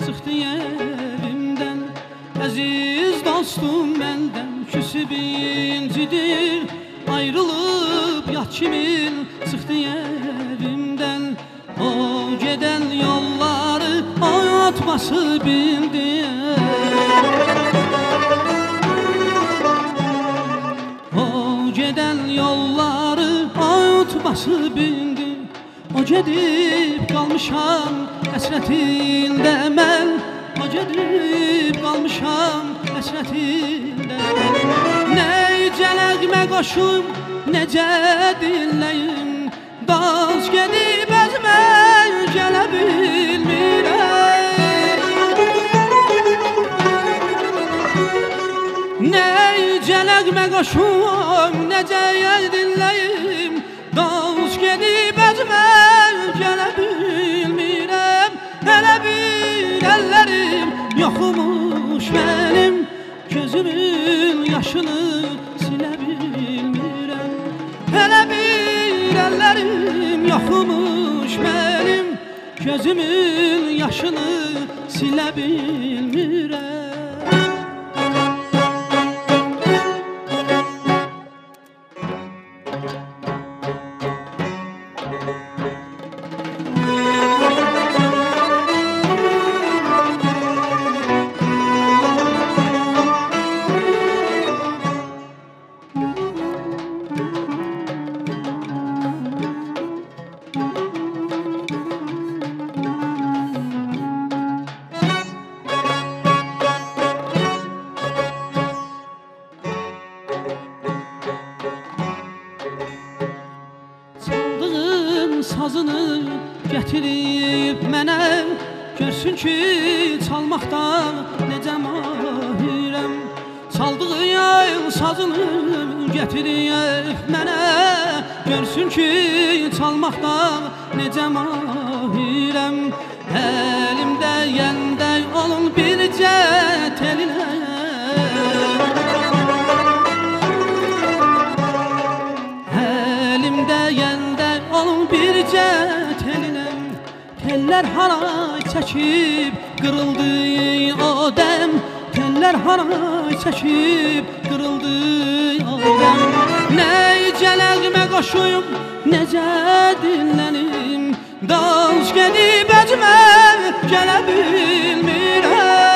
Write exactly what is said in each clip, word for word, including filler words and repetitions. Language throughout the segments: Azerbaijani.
çıxdı evimdən. Əziz dostum məndən küsüb incidir, ayrılıb yat kimin çıxdı evimdən. O gedən yolları atması bildi. O gedən yolları atması bildi. O gedib qalmışam həsrətində mən. O gedib qalmışam həsrətində mən. Necə nəğmə qoşum, necə dinləyim, daz gedib əzmə gələ bilmirəm. Necə nəğmə qoşum, necə dinləyim, daz gedib əzmə gələ bilmirəm. Hələ bir əllərim yoxmuş mənim, gözümün yaşını silə bilmirəm. Hələ bir əllərim yoxmuş mənim, gözümün yaşını silə bilmirəm. Sazını gətirib mənə, görsün ki çalmaqdan necə mahirəm. Çaldığım sazını gətirib mənə, görsün ki çalmaqdan necə mahirəm. Əlimdə yəndə olun bircə telinə, əlimdə yəndə olun bircə telinəm. Tellər haray çəkib qırıldı o dəm, tellər haray çəkib qırıldı o dəm. Necə nəğmə qoşuyum, necə dinlənim, dans gedib əcmə gələ bilmirəm.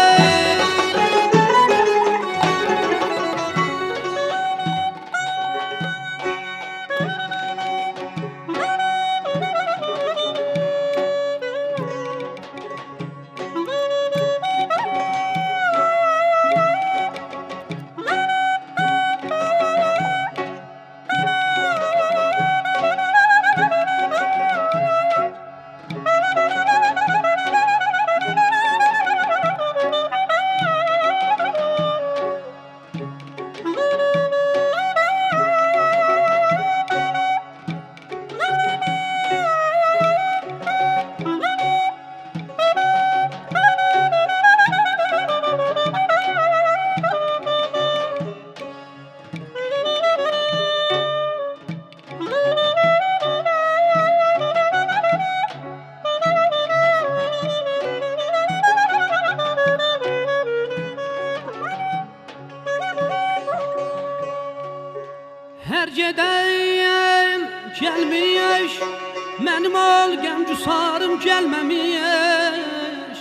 Hər gedəyən gəlməyəş, mənim ol gəmcüsarım gəlməməyəş.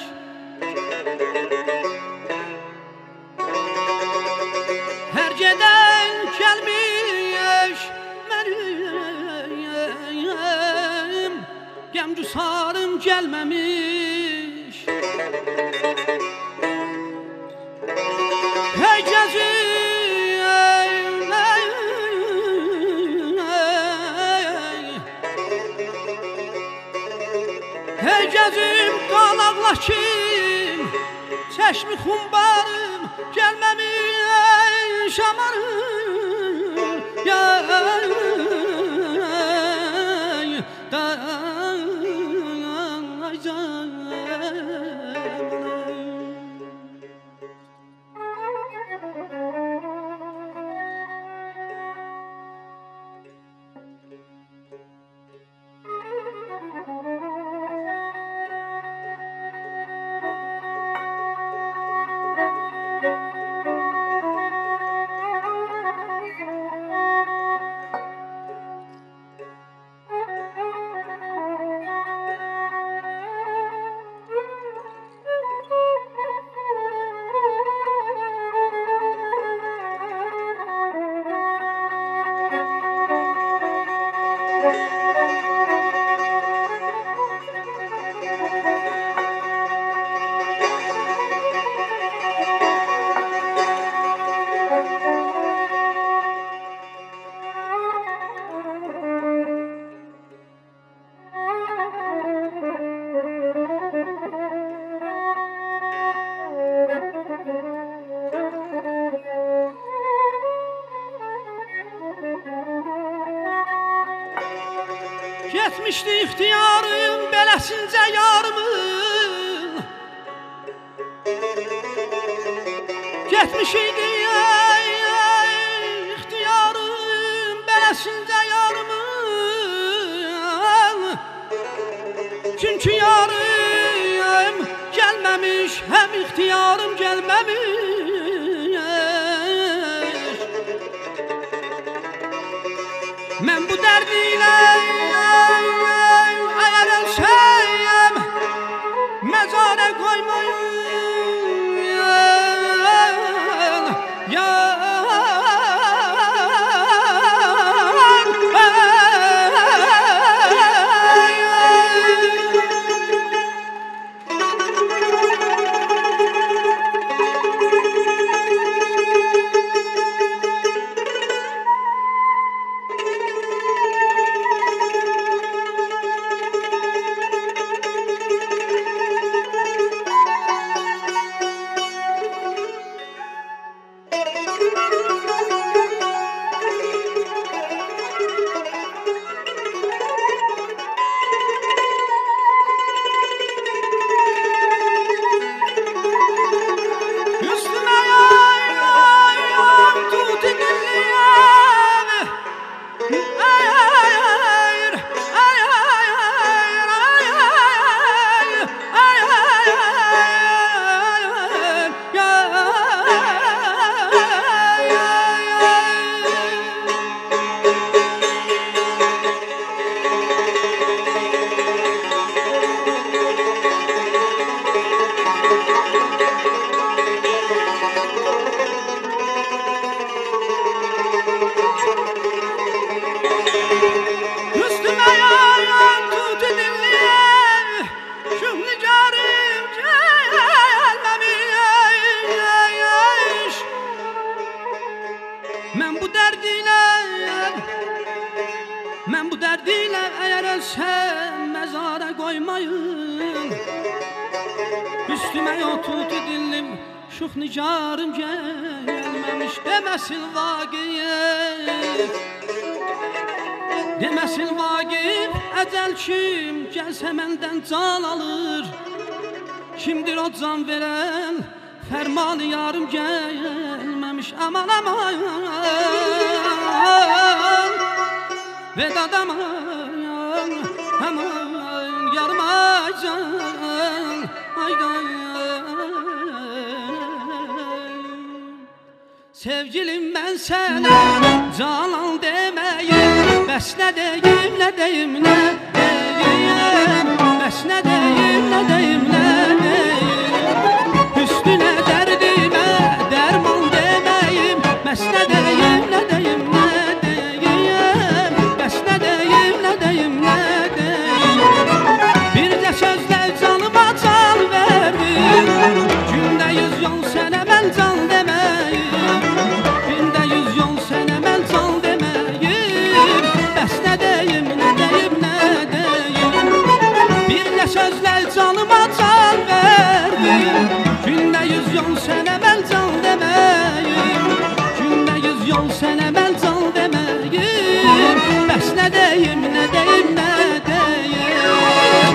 Hər gedən gəlməyəş, mənim gəmcüsarım gəlməmiş. Hey gəzim Hey gözüm qalaqla kim, çeşmi xumbarım, gəlməmiş amanım. Yay, Getmişdi ixtiyarım beləsincə yarımın. Getmiş idi ixtiyarım beləsincə yarımın. Çünki yarım gəlməmiş, həm ixtiyarım gəlməmiş. Mən bu dərdilə əgər ölsəm məzara qoymayın. Mən bu dərdilə, mən bu dərdilə əgər ölsəm məzara qoymayın. Üstümə oturdu dilim, şux nicarım gəlməmiş. Deməsin Vaqif, deməsin Vaqif, əcəl kim gəlsə məndən can alır. Kimdir o can verən, fərmanı yarım gəlməmiş. Aman aman, vedad aman, aman yarım aycan, aydan. Sevgilim mən sənə canan deməyim, bəs nə deyim, nə deyim, nə deyim, bəs nə deyim, nə deyim, nə deyim. Üstünə dərdimə dərman deməyim, bəs nə deyim, nə deyim, nə deyim, bəs nə deyim, nə deyim, nə deyim. Bir də sözlə canıma can verdim, gündə yüz yol sənə mən can deməyim, gündə yüz yol sənə mən can deməyim, bəs nə deyim, nə deyim, nə deyim. Bir də sözlə canıma can verdim, gündə yüz yol sənə mən can deməyim, gündə yüz yol sənə mən can deməyim, bəs nə deyim, nə deyim, nə deyim.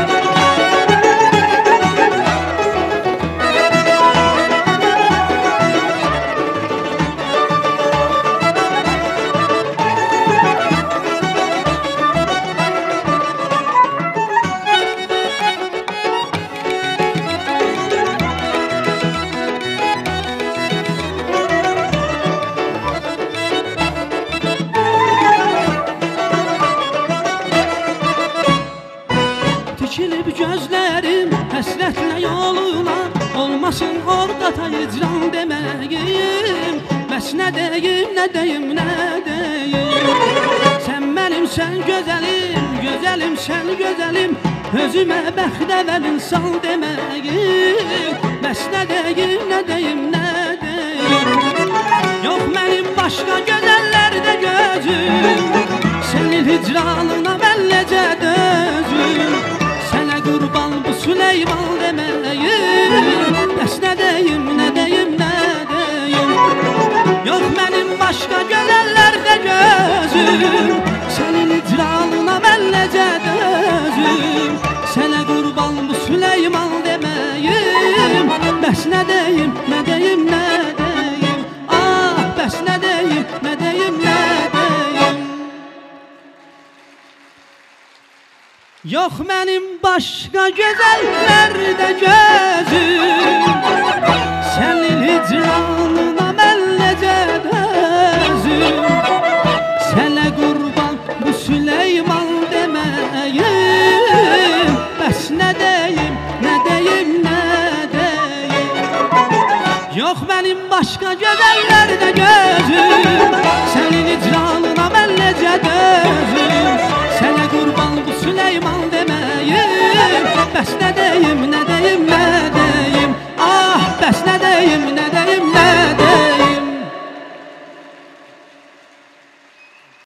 Dikilib gözlərim həsrətlə yoluna, olmasın orada da hicran deməyim, bəs nə deyim, nə deyim, nə deyim. Sən mənim, sən gözəlim, gözəlim, sən gözəlim, özümə bəxtəvər insan deməyim, bəs nə deyim, nə deyim, nə deyim. Yox mənim başqa gözəllərdə gözüm, sənin hicranına mən necə dözüm. Sənə qurban bu Süleyman deməyim, bəs nə deyim, nə deyim, nə deyim. Yox mənim başqa gözəllərdə gözüm, sənin icralına mən necə bəs nə deyim, nə deyim, nə deyim. Ah, bəs nə deyim, nə deyim, nə deyim. Yox mənim başqa gözəllərdə gözüm, sənin hicranına mən necə dözüm. Sənə qurban bu Süleyman deməyim, bəs nə deyim, nə deyim, nə deyim. Yox mənim başqa gözəllərdə gözüm, sənin icranına mən necə dözüm. Sənə qurban bu Süleyman deməyim.